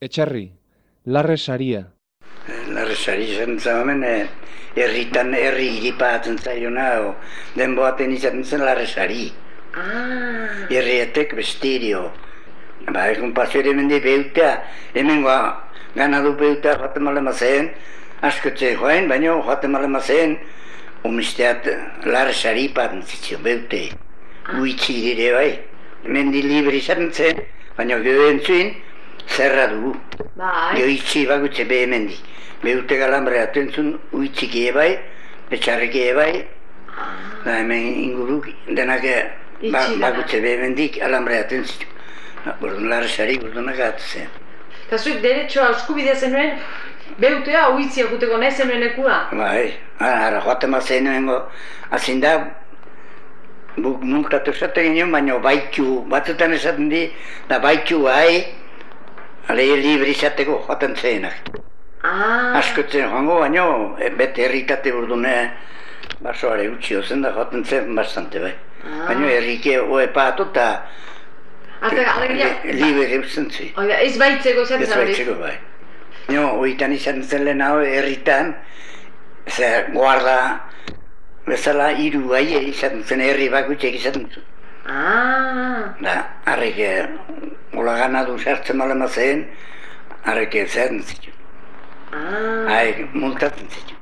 Etxarri, larre saria. Larre sari zen hemen herritan herri iripatzen zaiona, denboaten izaten zen larre sari. Herrietek bestirio. Ba, egun pasio ere mende beutea, hemen ganadu beutea joaten malema zen, askotze joain, baina joaten malema zen, omisteat larre sari paten zitzio beute, uitzi dire bai. Mendi libre izaten zen, baina gero entzuen, zerra dugu. Gero itzi bakutze behe mendi. Beute galambre atentzun uitzik bai, etxarrik bai, da hemen inguru denak bakutze behe mendik alambre atentzun. Bordun larre sari bordunak atu zen. Eta zuek deretxoa eskubidea zenuen, beutea uitzia guteko nahi zenuen lekua? Bai, ara joaten bat zenuen azin da, buk multatu esaten ginen, baina baitu, batzutan esaten di, da baitu bai, ale libre izateko joaten zenak. Askotzen joango, baina bete herritate burdune basoare utxio zen da joaten zen bastante bai. Baina herrike hoe patu eta libre eusten zi. Ez baitzeko esaten zen hori? Ez baitzeko bai. Baina hoitan izan zen lehen hau herritan, zer guarda bezala hiru bai izan zen herri bakutxek izan zen. Da, harrik gola ganadu sartzen malema zen, harrik zen zitu. Multatzen zitu.